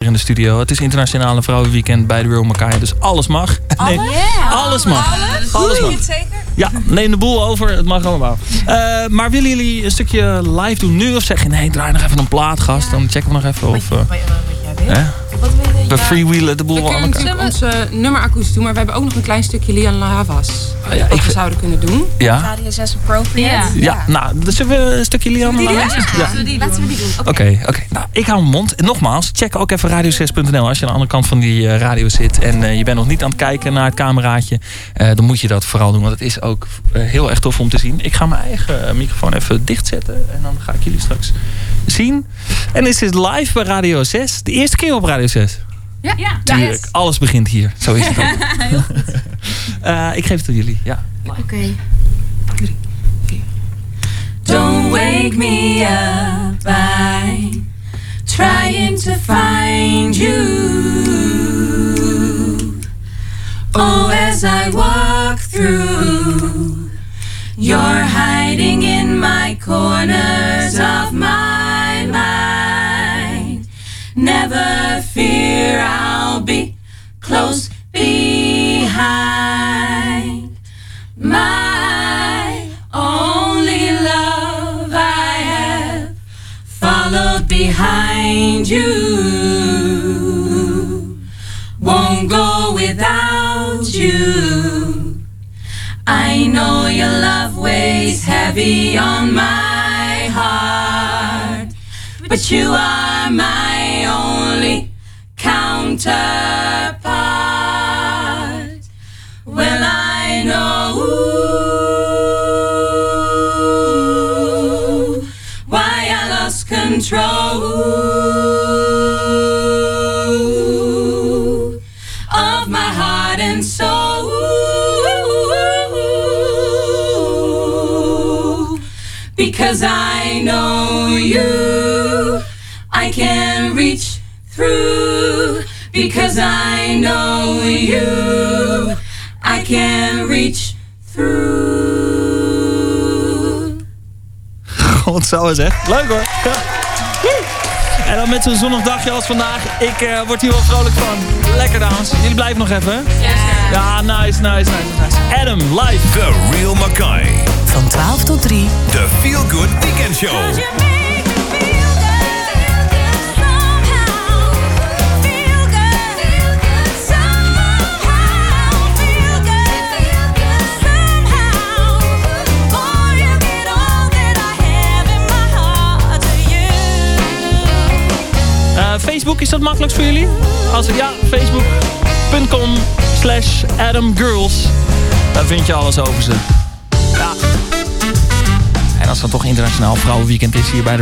in de studio. Het is Internationale Vrouwenweekend bij de Real McKay. Dus alles mag. Alles? Nee, alles mag. Alles mag. Zeker? Ja, neem de boel over. Het mag allemaal. Maar willen jullie een stukje live doen nu? Of zeg je nee, draai nog even een plaat, gast. Dan checken we nog even of... Wat jij wil. Wat wil je? We freewheelen de boel We wel aan kunnen elkaar. natuurlijk ons nummer akoestisch doen, maar we hebben ook nog een klein stukje Lian Lavas. Wat we zouden kunnen doen. Ja? Radio 6 appropriate. Ja, nou, dus zullen we een stukje Lian Ja. luisteren? Laten we die doen. Oké. Nou, ik hou mijn mond. En nogmaals, check ook even radio6.nl als je aan de andere kant van die radio zit. En je bent nog niet aan het kijken naar het cameraatje. Dan moet je dat vooral doen, want het is ook heel erg tof om te zien. Ik ga mijn eigen microfoon even dichtzetten. En dan ga ik jullie straks zien. En is dit live bij Radio 6. De eerste keer op Radio 6. Ja. Tuurlijk, alles begint hier. Zo is het ook. Ik geef het aan jullie. Ja. Oké. Don't wake me up, I'm trying to find you. Oh, as I walk through, you're hiding in my corners of my mind. Never fear, I'll be close behind. My only love I have followed behind you. Won't go without you. I know your love weighs heavy on my heart, but you are my only counterpart. Well, I know why I lost control of my heart and soul, because I know you, I can reach through, because I know you, I can reach through. God, zo is echt. Leuk hoor. Ja. En dan met zo'n zonnig dagje als vandaag. Ik word hier wel vrolijk van. Lekker dames. Jullie blijven nog even. Ja, nice. Adam, live. The Real McKay. Van 12 tot 3. De Feel Good Weekend Show. Facebook, is dat makkelijkst voor jullie? Als het ja, facebook.com/AdamGirls. Daar vind je alles over ze. Ja. En als het toch Internationaal Vrouwenweekend is hier bij de